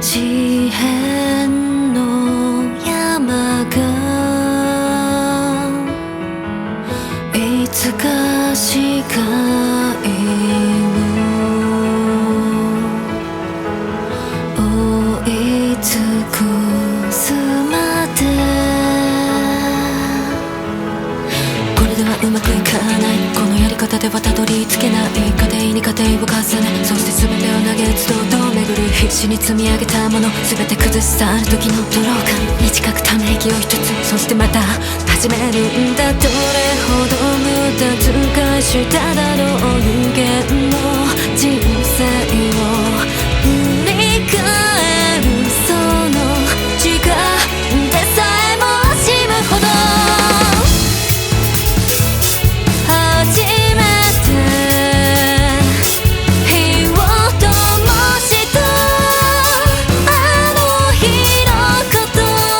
地辺の山がいつか視界を覆い尽くすまでこれではうまくいかないこのやり方ではたどり着けない過程に過程を重ねそして全てを投げ打つと巡る必死に積み上げたもの全て崩し去る時のドロー感短くため息を一つそしてまた始めるんだどれほど無駄遣いしただろう有限の人生を振り返るその時間でさえも惜しむほど初めて火を灯したあの日のこと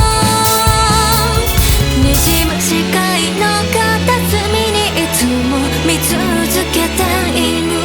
にじむ視界の片隅にいつも見続けている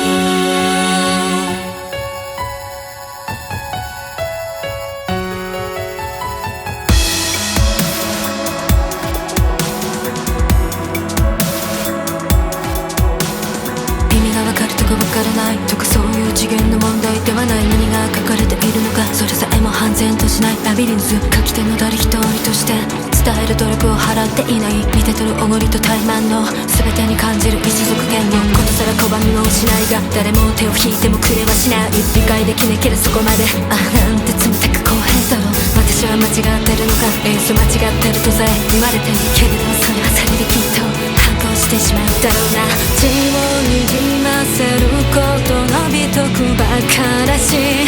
わからないとかそういう次元の問題ではない何が書かれているのかそれさえも判然としないラビリンス書き手の誰一人として伝える努力を払っていない似てとるおごりと怠慢の全てに感じる一族言のことさら拒みもしないが誰も手を引いてもくれはしない理解できなければそこまであなんて冷たく公平だろう私は間違ってるのか間違ってるとさえ言われてるけれどそれはそれできっと反抗してしまうだろうな血をにじませることの美徳ばからしい